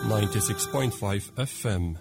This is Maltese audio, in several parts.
96.5 FM.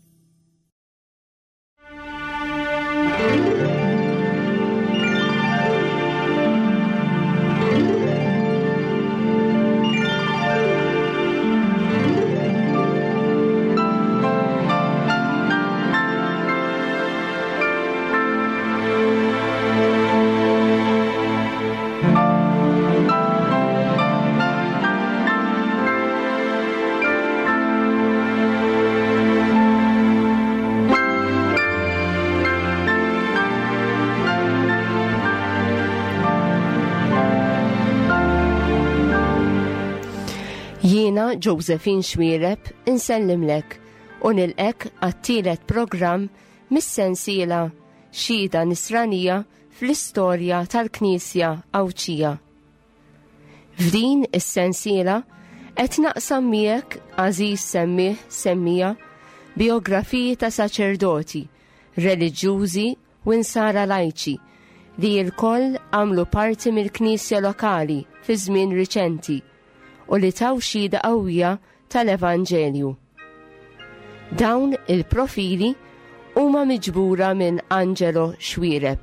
Jiena Josephine Xwiereb insellimlek u nilqek għat-tielet programm mis-sensiela Xhieda Nisranija fl-istorja tal-Knisja Awċija. F'din is-sensiela qed naqsam miegħek Aziz semmija biografiji ta' saċerdoti, reliġjużi u nsara lajċi li l-koll għamlu parti mill-Knisja lokali fi żmien riċenti u li taw xhieda qawwija tal-Evanġelju. Dawn il-profili huma miġbura minn Angelo Xwiereb.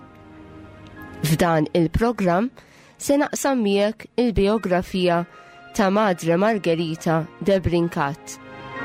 F'dan il-programm se naqsam miegħek il-biografija ta' Madre Margherita de Brincat.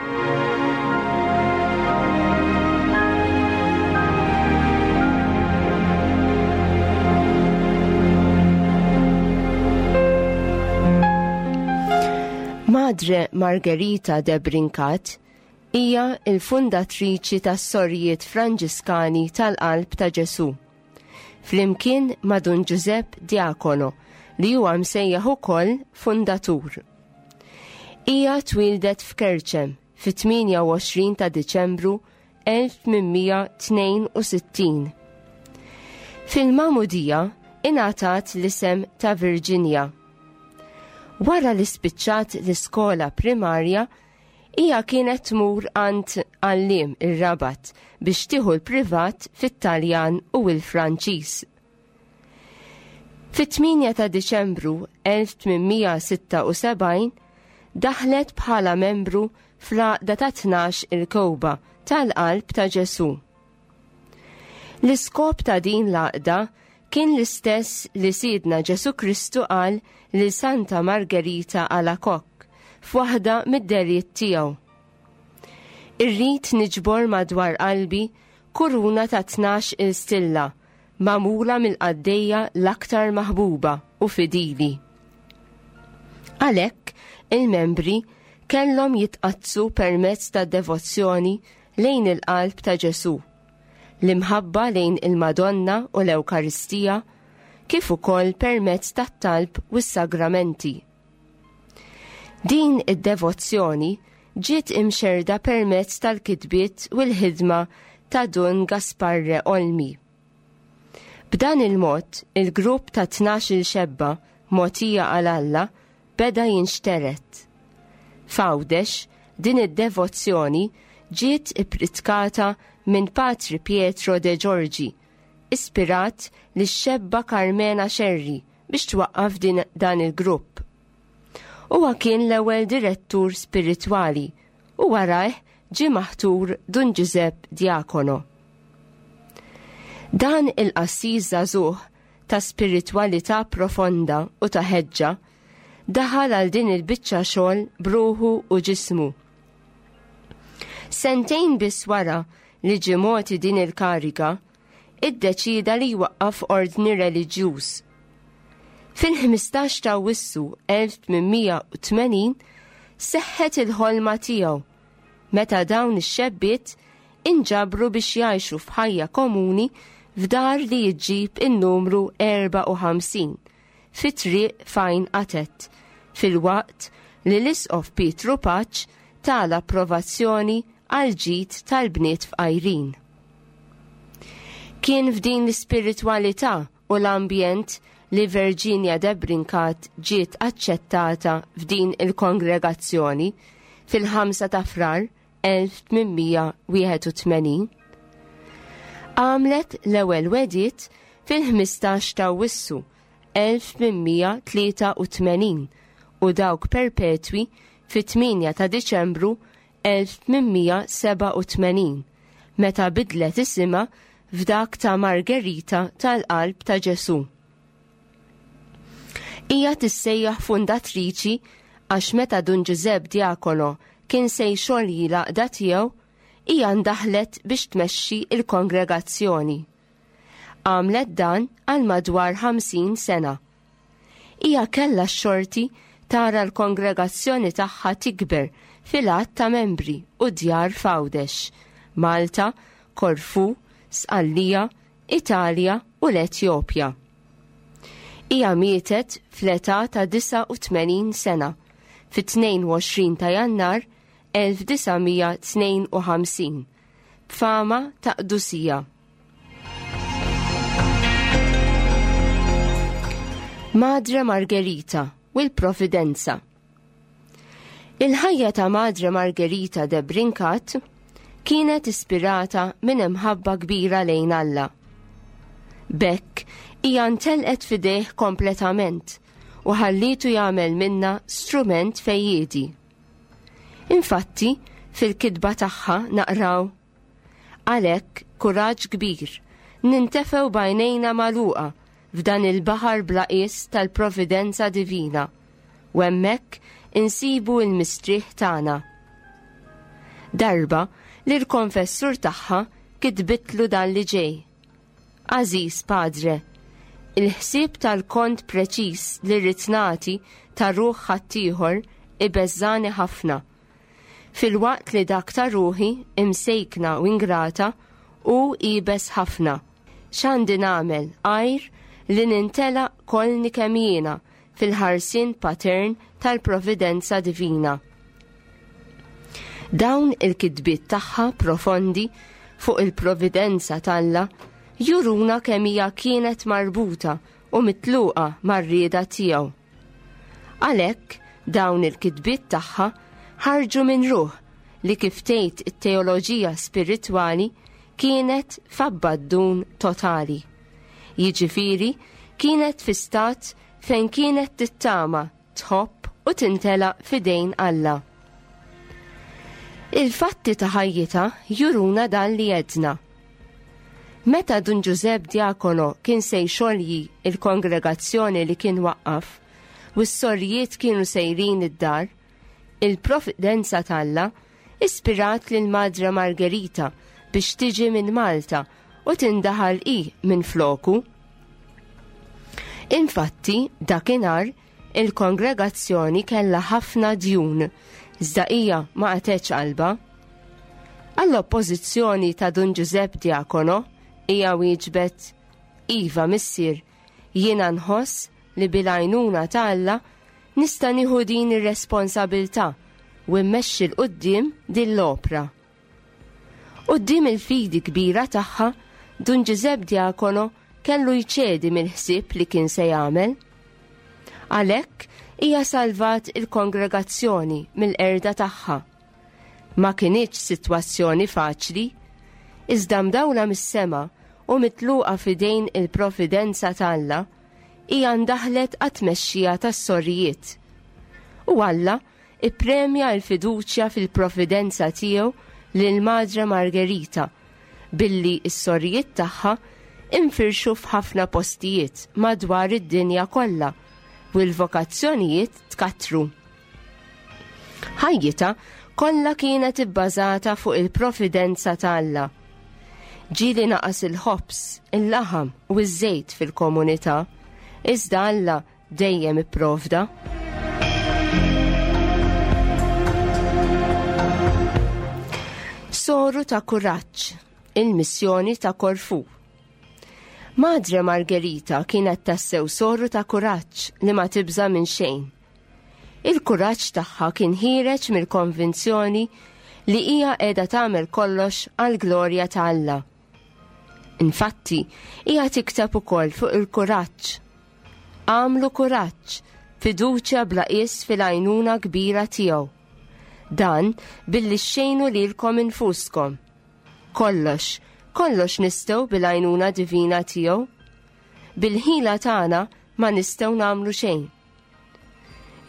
Madre Margherita de Brincat hija il-fundatriċi tas-Sorjiet Franġiskani tal-Qalb ta' Ġesu, flimkien ma' Dun Giuseppe Diacono li huwa msejjaħ ukoll fundatur. Hija twildet f'Kerċem fit-28 ta' Diċembru 1862. Fil-Magħmudija ingħatat l-isem ta' Virginia. Wara li spiċċat l-iskola primarja, hija kienet tmur għand għalliem ir-Rabat biex tieħu l-privat fit-Taljan u l-Franċiż. Fit-8 ta' Diċembru 1876 daħlet bħala membru fl-għaqda ta' 12 il-Kewba tal-Qalb ta' Ġesu. L-iskop ta' din l-għaqda kien l-istess li Sidna Ġesu Kristu qal li Santa Margherita Alacoque f'waħda mid-derijiet tiegħu. Irrid niġbor madwar qalbi kuruna ta' 12 il-stilla magħmula mill-qaddejja l-aktar maħbuba u fidili. Għalhekk il-membri kellhom jitqazzu permezz ta' devozzjoni lejn il-qalb ta' Ġesu, l-imħabba lejn il-Madonna u l-Ewkaristija, kif ukoll permezz tat-talb u s-sagramenti. Din id-devozzjoni ġiet imxerda permezz tal-kitbiet u l-ħidma ta' Dun Gasparre Olmi. B'dan il-mod, il-grupp ta' 12 xebba mogħtija għal Alla beda jinxteret. F'Għawdex, din id-devozzjoni ġiet ippritkata minn Patri Pietro de Giorgi, ispirat li xebba Carmena Xerri biex twaqqaf dan il-grupp. Huwa kien l-ewwel direttur spiritwali u warajh ġie maħtur Dun Giuseppe Diacono. Dan il-qassiż żagħżugħ ta' spiritwalità profonda u ta' ħeġġa daħal għal din il-biċċa xogħol b'ruħu u ġismu. Sentejn biss wara li ġie mogħti din il-kariga, iddeċida li jwaqqaf ordni reliġjuż. Fil-15 ta' Awwissu 1880 seħħet il-ħolma tiegħu meta dawn ix-xebbiet inġabru biex jgħixu f'ħajja komuni f'dar li jġib in-numru 54 fit-triq fejn qatet, fil-waqt li l-Isqof Pietru Paċ tal-approvazzjoni għal ġid tal-bniet f'Ajrin. Kien f'din l-ispiritwalità u l-ambjent li Virginia de Brincat ġiet aċċettata f'din il-kongregazzjoni fil-5 ta' Frar 1881. Għamlet l-ewwel wedjiet fil-15 ta' Awwissu 1883 u dawk perpetwi fit-8 ta' Diċembru 1887 meta bidlet isimha f'dak ta' Margherita tal-Qalb ta' Ġesu. Hija tissejjaħ fundatriċi għax meta Dun Giuseppe Diacono kien se jxolli l-għaqda tiegħu hija ndaħlet biex tmexxi il-kongregazzjoni. Għamlet dan għal madwar 50 sena. Hija kellha x-xorti tara l-kongregazzjoni tagħha tikber fil-għadd ta' membri u djar f'Għawdex, Malta, Korfu, Sqallija, Italja u l-Etjopja. Hija mietet fl-età ta' 89 sena fit-22 ta' Jannar 1952 b'fama ta' qdusija. Madre Margherita u l-Providenza. Il-ħajja ta' Madre Margherita de Brincat kienet ispirata minn imħabba kbira lejn Alla. Bekk hija ntelqet fidejh kompletament u ħallitu jagħmel minna strument fejjiedi. Infatti, fil-kitba tagħha naqraw: għalhekk kuraġġ kbir, nintefew bajnejna magħluqa f'dan il-baħar blaqis tal-Providenza Divina, u hemmhekk insibu l-mistrieħ tagħna. Darba li l-konfessur tagħha kitbitlu dan li ġej: Aziz Padre, il-ħsieb tal-kont preċiż li rrid nagħti ta' ruħ ħaddieħor ibeżżani ħafna, fil-waqt li dak ta' ruħi imsejkna u ingrata u ibes ħafna. X'għandi nagħmel għajr li nintela kolni kemm jiena fil-ħarsien patern tal-Providenza Divina. Dawn il-kitbiet tagħha profondi fuq il-Providenza tagħha juruna kemm hija kienet marbuta u mitluqa mar-rieda tiegħu. Għalhekk dawn il-kitbiet tagħha ħarġu minn ruħ li kif tgħid it-teoloġija spiritwali kienet f'abbaddun totali. Jiġifieri kienet fi stat fejn kienet tittama, tħobb u tintela fidejn Alla. Il-fatti ta' ħajjita juruna dan li jedna. Meta Dun Giuseppe Diacono kien se jxolli il-kongregazzjoni li kien waqqaf u s-sorjiet kienu sejrin id-dar, il-Providenza tagħha ispirat lil Madre Margherita biex tiġi minn Malta u tindaħal minn floku. Infatti, dakinhar il-kongregazzjoni kellha ħafna djun, iżda hija ma qatgħetx qalba. Għall-oppożizzjoni ta' Dun Giuseppe Diacono hija wieġbet: Iva missier, jiena nħoss li bil-għajnuna ta' Alla nista' nieħu din ir-responsabbiltà u mmexxi l qudiem din l-opra. Quddiem il-fidi kbira tagħha, Dun Giuseppe Diacono kellu jċedi mill-ħsieb li kien se jagħmel. Għalhekk hija salvat il-kongregazzjoni mill-qerda tagħha. Ma kinitx sitwazzjoni faċli, iżda mdawla mis-sema u mitluqa fidejn il-Providenza tagħha hija ndaħlet għat-tmexxija tas-sorrijiet. U Alla ippremja l-fiduċja fil-Providenza tiegħu lil Madre Margherita billi s-sorrijiet tagħha infirxu f'ħafna postijiet madwar id-dinja kollha u l-vokazzjonijiet tkattru. Ħajjita kollha kienet ibbażata fuq il-Providenza tagħha. Ġieli naqas il-ħobs, il-laħam u ż-żejt fil-komunità, iżda Alla dejjem ipprovda. Soru ta' kuraġġ, il-missjoni ta' Korfu. Madre Margherita kienet tassew soru ta' kuraġġ li ma tibża minn xejn. Il-kuraġġ tagħha kien ħireġ mill-konvinzjoni li hija qiegħda tagħmel kollox għall-glorja ta' Alla. Infatti, hija tikteb ukoll fuq il-kuraġġ. Għamlu kuraġġ, fiduċja bla qis fil-għajnuna kbira tiegħu. Dan billi xxejnu lilkom infuskom. Kollox nistgħu bil-għajnuna divina tiegħu. Bil-ħila tagħna ma nistgħu nagħmlu xejn.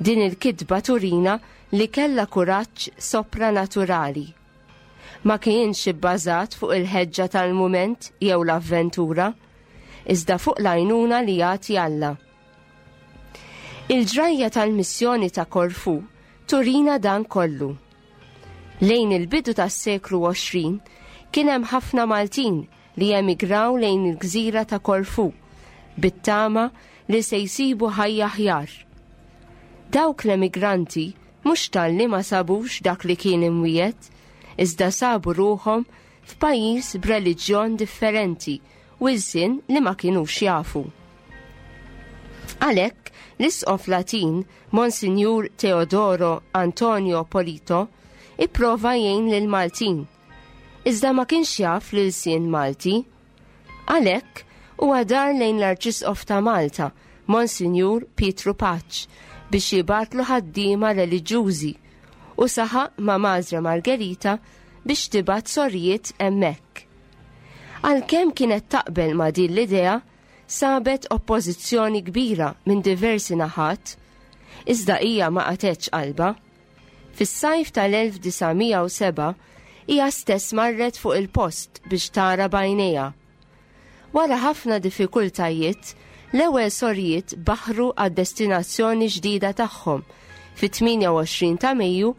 Din il-kidba turina li kella kuraġġ sopranaturali. Ma kienx ibbażat fuq il-ħeġġa tal-mument jew l-avventura, iżda fuq l-għajnuna li jagħti Alla. Il-ġrajja tal-missjoni ta' Korfu turina dan kollu. Lejn il-bidu tas-seklu 20 kien hemm ħafna Maltin li emigraw lejn il-gżira ta' Korfu bit-tama li se jsibu ħajja aħjar. Dawk l-emigranti mhux talli ma sabux dak li kien imwiet, iżda sabu ruhom f'pajjiż b'reliġjon differenti u iż-żien li ma kinux jafu. Għalhekk l-isqof Latin Monsignor Teodoro Antonio Polito ipprova jgħin lil Maltin, iżda ma kienx jaf lil sien Malti. Għalhekk huwa dar lejn l-Arċisqof ta' Malta, Monsignor Pietru Paċ, biex jibatlu ħaddiema reliġjużi u saħaq ma' Madre Margherita biex tibat sorrijiet hemmhekk. Għalkemm kienet taqbel ma' din l-idea, sabet oppożizzjoni kbira minn diversi naħat, iżda hija ma qatetx qalba. Fis-sajf tal-1907 hija stess marret fuq il-post biex tara bajnejha. Wara ħafna diffikultajiet, l-ewwel sorjiet baħru għad-destinazzjoni ġdida tagħhom fit-28 ta' Mejju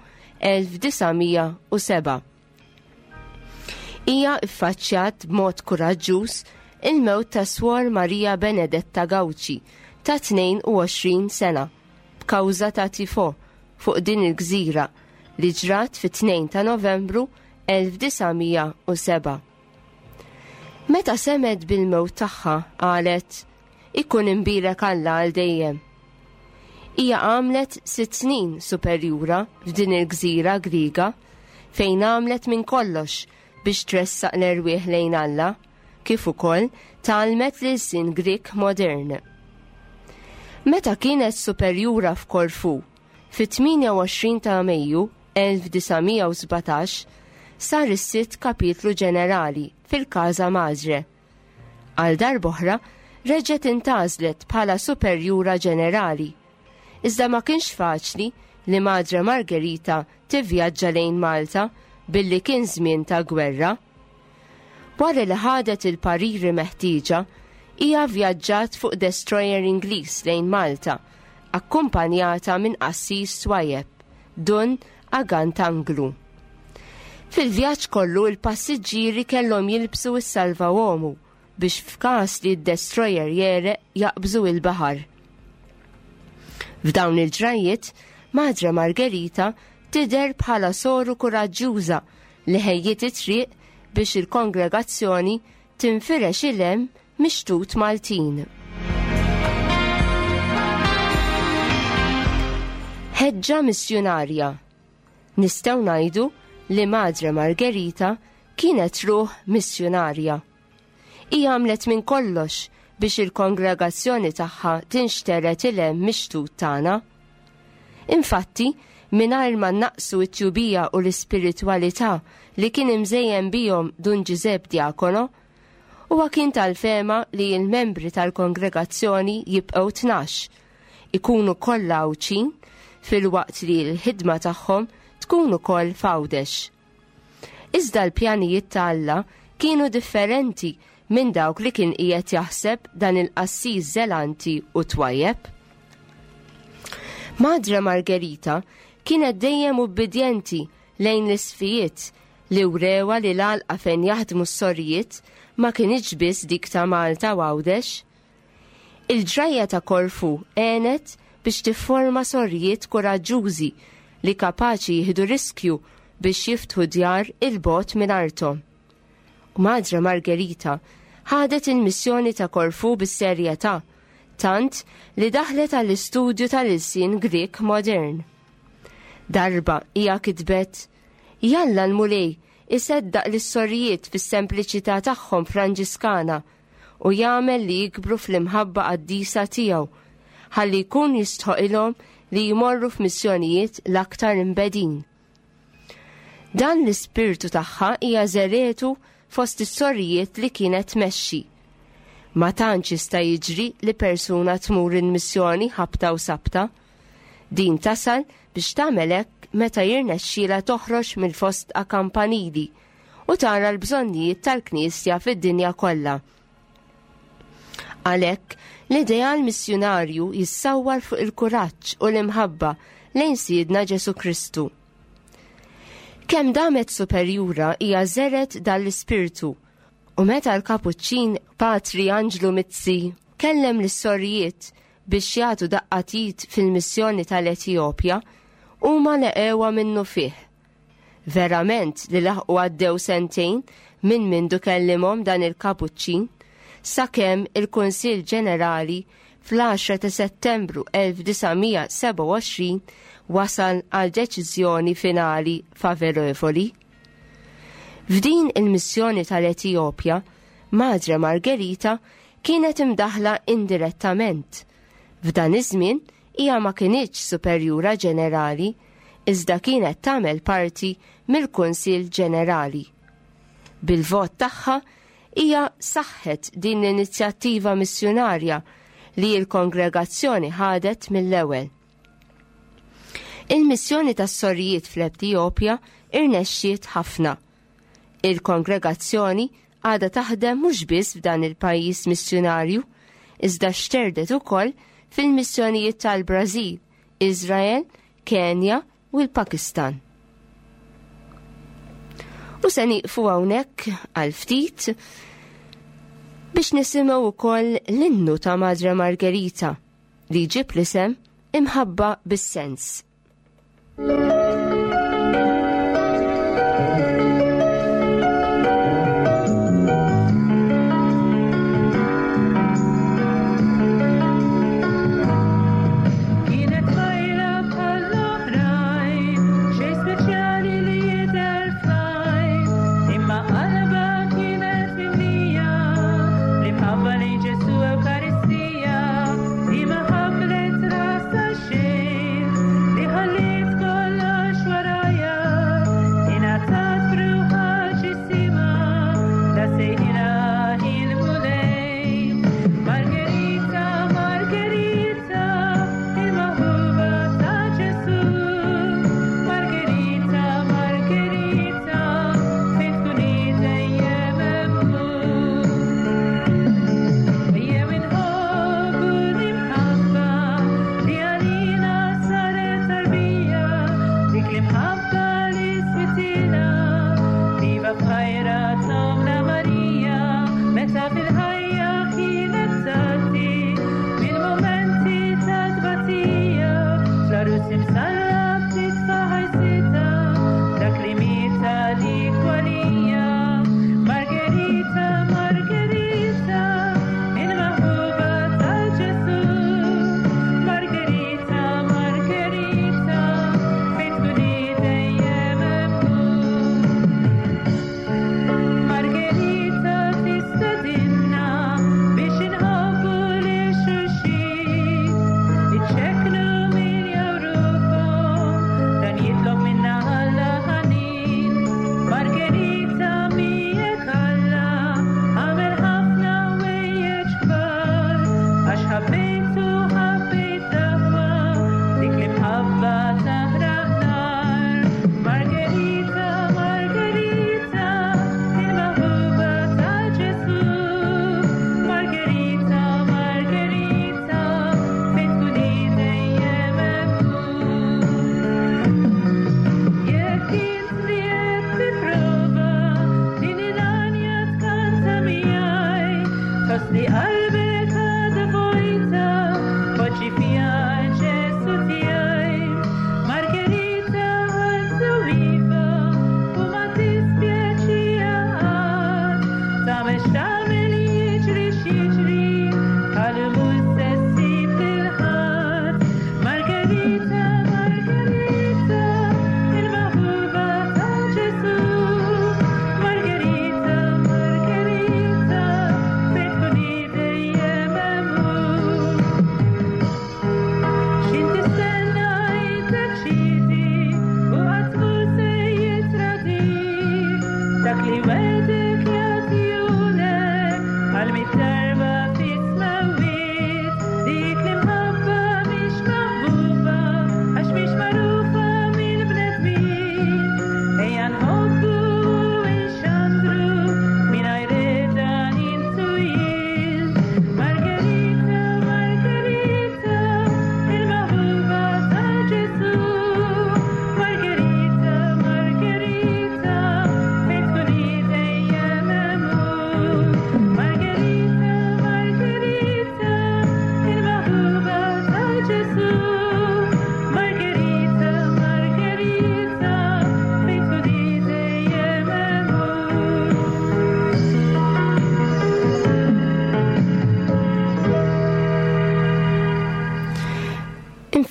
1907. Hija iffaċċjat b'mod kuraġġuż il-mewt ta' Suor Marija Benedetta Gauci ta' 22 sena b'kawża ta' tifo fuq din il-gżira li ġrat fit-2 ta' Novembru 1907. Meta semed bil-mewt tagħha qalet ikun imbirek Alla għal dejjem. Hija għamlet 6 snin superjura f'din il-gżira Griega fejn għamlet minn kollox biex tressaq l-erwieħ lejn Alla, kif ukoll talmet l-sin Grik modern. Meta kienet superjura f'Korfu fit-28 ta' Mejju 1917 sar is-sitt kapitlu ġenerali fil-Casa Madre. Għal darb'oħra reġgħet intażlet bħala superjura ġenerali, iżda ma kienx faċli li Madre Margherita tivvjaġġa lejn Malta billi kien żmien ta' gwerra. Wara li ħadet il-pariri meħtieġa, hija vjaġġat fuq destroyer Ingliż lejn Malta, akkumpanjata minn qassis swajjeb, Dun Agantanglu. Fil-vjaġġ kollu il-passiġġieri kellhom jilbsu s-salva uomu biex f'każ li d-destroyer jereq jaqbżu il-baħar. F'dawn il-ġrajiet, Madre Margherita tidher bħala soru kuraġġuża li ħejjiet it-triq biex il-kongregazzjoni tinfirex il-hemm mixtut Maltin. Ħeġġa missjonarja. Nistgħu ngħidu li Madre Margherita kienet ruħ missjonarja. Hija għamlet minn kollox biex il-kongregazzjoni tagħha tinxteret il-hemm mixtut tagħna. Infatti, mingħajr ma naqsu t-tjubija u l-ispiritwalità li kien imżejjem bihom Dun Giuseppe Diacono, huwa kien tal-fema li l-membri tal-kongregazzjoni jibqgħu 12, ikunu kollha għawċin fil-waqt li l-ħidma tagħhom tkun ukoll fawdex. Iżda l-pjanijiet ta' Alla kienu differenti minn dawk li kien qiegħed jaħseb dan il-qassiż żelanti u twajjeb. Madre Margherita kienet dejjem ubbidjenti lejn l-isfijiet li wrewa li l-għalqa fejn jaħdmu s-sorrijiet ma kienx biss dik ta' Malta u Għawdex. Il-ġrajja ta' Korfu għenet biex tifforma sorrijiet kuraġġużi li kapaċi jieħdu riskju biex jiftħu djar il-bot minn artom. Madre Margherita ħadet il-missjoni ta' Korfu bis-serjetà, tant li daħlet għall-istudju tal-ilsien Grik modern. Darba hija kitbet, jalla l-mulej iseddaq lis-sorrijiet fis-sempliċità tagħhom Franġiskana u jagħmel li jikbru fl-imħabba qaddisa tiegħu, ħalli jkun jistħoqilhom li jmorru f'missjonijiet l-aktar imbedin. Dan l-ispirtu tagħha hija żeretu fost is-sorrijiet li kienet tmexxi. Ma tantx jista' jiġri li persuna tmur il-missjoni ħabta u sabta. Din tasal biex tagħmel hekk meta jirnexxiela toħroġ mill-fost akkampanili u tara l-bżonnijiet tal-Knisja fid-dinja kollha. Għalhekk, l-ideal missjonarju jissawwar fuq il-kuraġġ u l-imħabba lejn Siedna Ġesu Kristu. Kemm damet superjura hija żered dall-Ispirtu u meta l-Kapuċċin Patri Anġlu Mizzi kellem lis-sorrijiet biex jagħtu daqqatit fil-missjoni tal-Etjopja huma leqewa minnu fih. Verament li laħqu għaddew sentejn minn mindu kellimhom dan il-Kapuċċin sakemm il-Kunsill Ġenerali fl-10 ta' Settembru 1927 wasal għal deċiżjoni finali favorevoli. F'din il-missjoni tal-Etjopja, Madre Margherita kienet imdaħla indirettament. F'dan iż-żmien hija ma kienitx superjura ġenerali, iżda kienet tagħmel parti mill-Kunsill Ġenerali. Bil-vot tagħha hija saħħet din l-inizjattiva missjonarja li l-kongregazzjoni ħadet mill-ewwel. Il-missjoni tas-sorrijiet fl-Etjopja irnexxiet ħafna. Il-kongregazzjoni għadha taħdem mhux biss f'dan il-pajjiż missjonarju, iżda xterdet ukoll fil-missjonijiet tal-Brażil, Iżrael, Kenja u l-Pakistan. U se nieqfu hawnhekk għal ftit biex nisimgħu wkoll l-innu ta' Madre Margherita li jġib l-isem Imħabba bis-sens.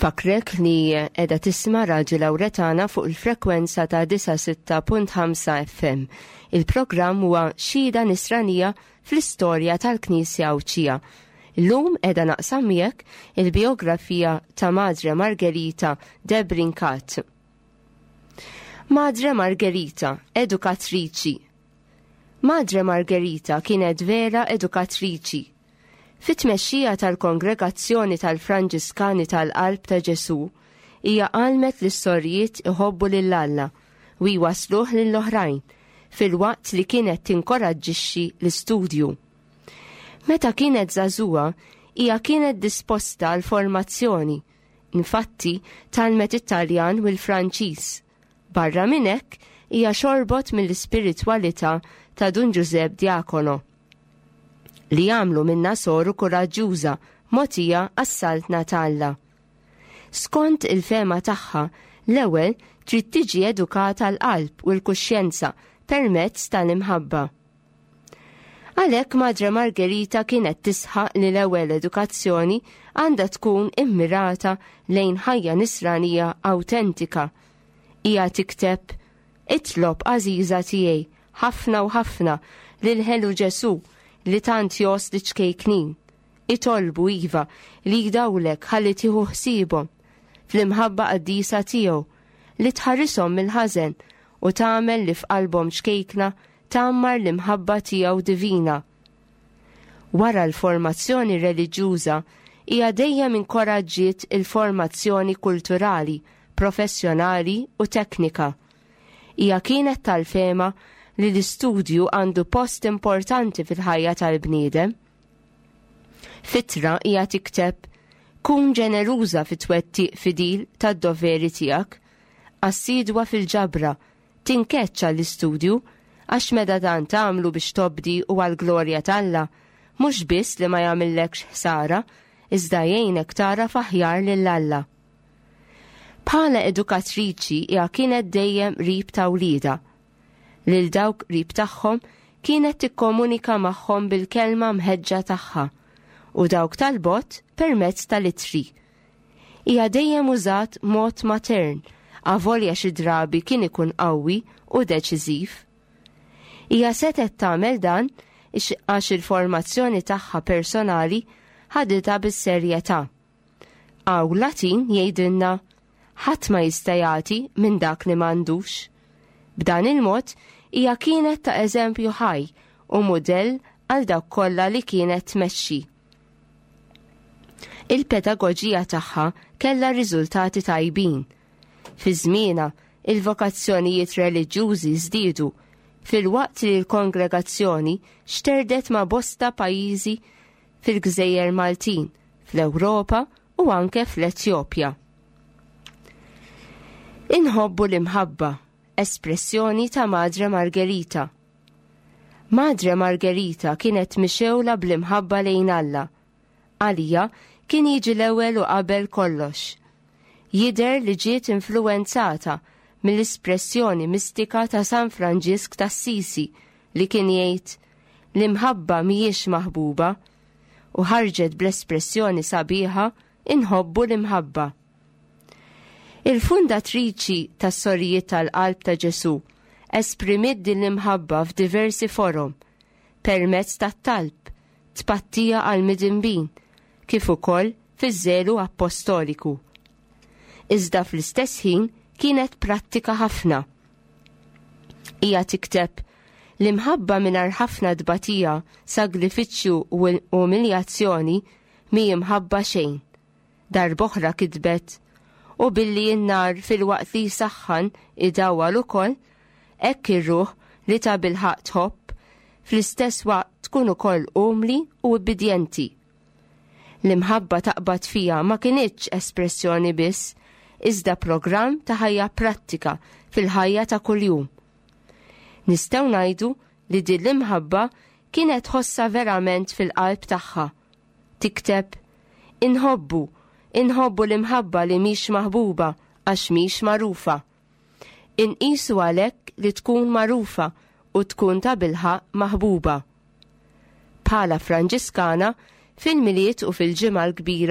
Infakrek li edha tisma' Raġu Lawretana fuq il-frekwenza ta' 96.5 FM. Il-programm huwa xhieda nisranija fl-istorja tal-Knisja Awċija. Illum edha naqsam miegħek il-biografija ta' Madre Margherita de Brincat. Madre Margherita, edukatriċi. Madre Margherita kienet vera edukatriċi. Fit-tmexxija tal-Kongregazzjoni tal-Franġiskani tal-Qalb ta' Ġesu, hija għalmet l-istorjiet iħobbu lill-Alla u jwasluh lill-oħrajn fil-waqt li kienet tinkoraġġixxi l-istudju. Meta kienet żagħżugħa, hija kienet disposta għal formazzjoni. Infatti, talmet it-Taljan u l-Franċiż. Barra minn hekk, hija xorbot mill-ispiritwalità ta' Dun Giuseppe Diacono li jagħmlu minna soru kuraġġuża mogħtija għas-saltna tal-Alla. Skont il-fema tagħha, l-ewwel trid tiġi edukata l-qalb u l-kuxjenza permezz tal-imħabba. Għalhekk Madre Margherita kienet tisħaq li l-ewwel edukazzjoni għandha tkun immirata lejn ħajja nisranija awtentika. Hija tikteb: Itlob għażiża tiegħi ħafna u ħafna lil ħelu Ġesu li tant jos li ċkejknin. Itolbu iva li jdawlek ħalli tieħu ħsiebhom fl-imħabba qaddisa tiegħu li tħarrishom mill-ħażen u tagħmel li f'qalbhom ċkejkna tagħmmar l-imħabba tiegħu divina. Wara l-formazzjoni reliġjuża hija dejjem inkoraġġiet il-formazzjoni kulturali, professjonali u teknika. Hija kienet tal-fema li l-istudju għandu post importanti fil-ħajja tal-bniedem. Fitra hija tikteb: kun ġeneruża fit-twettiq fidil tad-doveri tiegħek, assidwa fil-ġabra, tinkeċċa l-istudju għax meta dan tagħmlu biex tobdi u għall-glorja tal-Alla, mhux biss li ma jagħmillekx ħsara, iżda jgħinek tara f'aħjar lill-Alla. Bħala edukatriċi hija kienet dejjem qrib ta' wlieda. Lil dawk qrib tagħhom kienet tikkomunika magħhom bil-kelma mħeġġa tagħha u dawk tal-bot permezz tal-ittri. Hija dejjem użat mod matern, avolja xi drabi kien ikun qawwi u deċiżiv. Hija setet tagħmel dan għax il-formazzjoni tagħha personali ħaditha bis-serjetà. Għaw Latin jgħidilna: ħadd ma jista' jagħti minn dak li m'għandux. B'dan il-mod hija kienet ta' eżempju ħaj u mudell għal dawk kollha li kienet tmexxi. Il-pedagoġija tagħha kellha riżultati tajbin. Fi żmienha il-vokazzjonijiet reliġjużi żdiedu filwaqt li l-kongregazzjoni xterdet ma' bosta pajjiżi fil-Gżejjer Maltin, fl-Ewropa u anke fl-Etjopja. Inħobbu l-imħabba, espressjoni ta' Madre Margherita. Madre Margherita kienet mixewla bl-imħabba lejn Alla. Għalija kien jiġi l-ewwel u qabel kollox. Jidher li ġiet influenzata mill-espressjoni mistika ta' San Franġisk t'Assisi li kien jgħid: l-imħabba mhijiex maħbuba, u ħarġet bl-espressjoni sabiħa: inħobbu l-imħabba. Il-fundatriċi tas-Sorijiet tal-Qalb ta' Ġesu esprimiet din l-imħabba f'diversi forum, permezz tat-talb, tpattija għal midinbin, kif ukoll fiż-żelu apostoliku. Iżda fl-istess ħin kienet prattika ħafna. Hija tikteb: l-imħabba mingħajr ħafna dbatija, sagrifiċċju u umiljazzjoni mi imħabba xejn. Darb'oħra kitbet: u billi n-nar fil-waqt li jisaħħan idawwal ukoll, hekk ir-ruħ li ta' bilħaq tħobb fl-istess waqt tkun ukoll umli u obbedjenti. L-imħabba taqbad fija ma kienitx espressjoni biss, iżda programm ta' ħajja prattika fil-ħajja ta' kuljum. Nistgħu ngħidu li din l-imħabba kienet ħossa verament fil-qalb tagħha. Tikteb: inħobbu l-imħabba li mhix maħbuba għax mhix magħrufa. Inqisu għalhekk li tkun magħrufa u tkun ta' bilħaq maħbuba. Bħala Franġiskana, fil-miliet u fil-ġimgħa l-kbira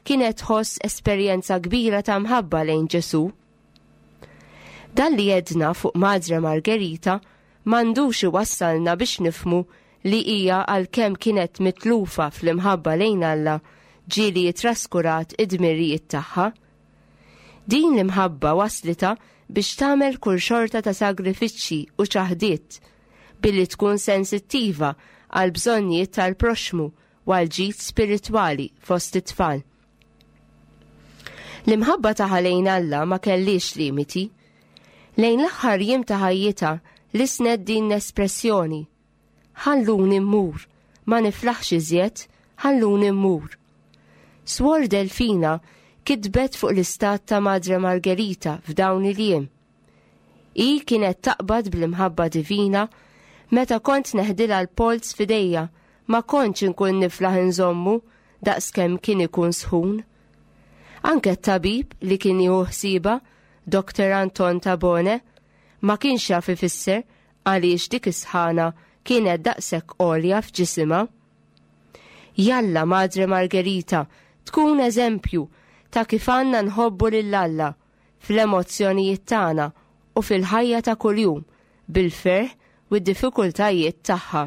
kienet tħoss esperjenza kbira ta' mħabba lejn Ġesu. Dan li jedna fuq Madre Margherita m'għandux iwassalna biex nifmu li hija għalkemm kienet mitlufa fl-imħabba lejn Alla ġieli jitraskurat id-dmirijiet tagħha. Din l-imħabba waslita biex tagħmel kull xorta ta' sagrifiċċji u ċaħdiet billi tkun sensittiva għal bżonnijiet tal-proxmu u għal ġid spiritwali fost it-tfal. L-imħabba taħa lejn Alla ma kellix limiti. Lejn l-aħħar jiem ta' ħajjita l-isned din l-espressjoni: ħalluni mmur, ma niflaħx iżjed, ħalluni mmur. Suor Delfina kitbet fuq l-istat ta' Madre Margherita f'dawn il-jiem. I kienet taqbad bl-imħabba divina meta kont neħdilha l-polz f'idejja, ma kontx inkun niflaħ inżommu daqskemm kien ikun sħun. Anke t-tabib li kien jieħu ħsieba, Dr. Anton Tabone, ma kienx jaf ifisser għaliex dik is-sħana kienet daqshekk għolja f'ġisimha. Jalla Madre Margherita tkun eżempju ta' kif għandna nħobbu lil Alla fl-emozzjonijiet tagħna u fil-ħajja ta' kuljum bil-ferħ u d-diffikultajiet tagħha.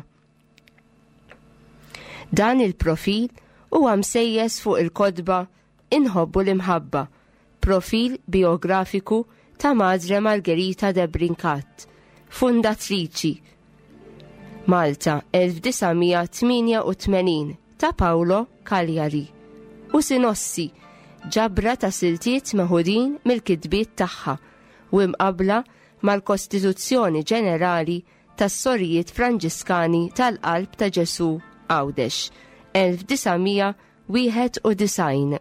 Dan il-profil huwa msejjes fuq il-kodba Inħobbu l-imħabba, profil biografiku ta' Madre Margherita de Brincat, fundatriċi, Malta 1988 ta' Paolo Cagliari, u sinossi ġabra ta' siltiet meħudin mill-kitbiet tagħha u imqabla mal-Kostituzzjoni Ġenerali tas-Sorijiet Franġiskani tal-Qalb ta' Ġesu Għawdex 1991.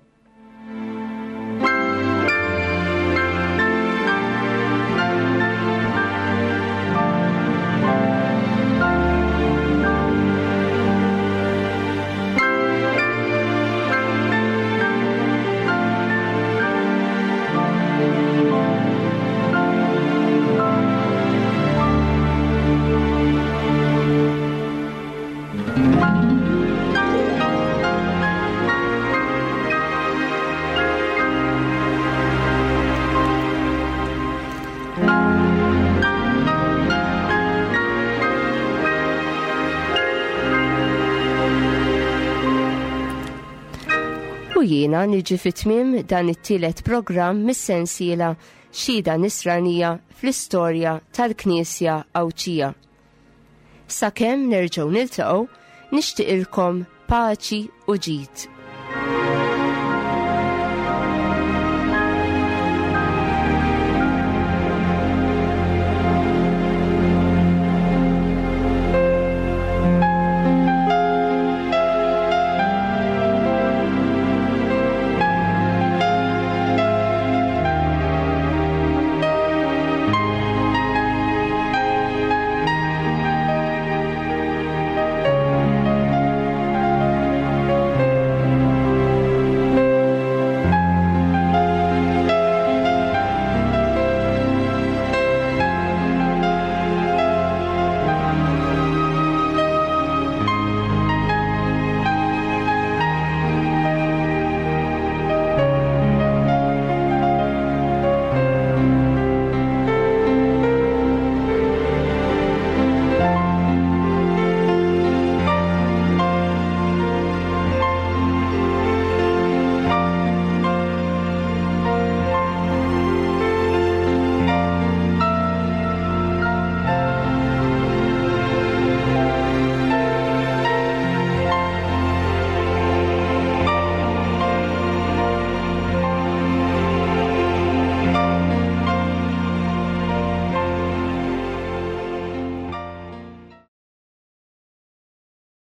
Jiena niġi fit-tmiem dan it-tielet programm mis-sensiela Xhieda Nisranija fl-istorja tal-Knisja Awċija. Sakemm nerġgħu niltaqgħu nixtieqilkom paċi u ġid.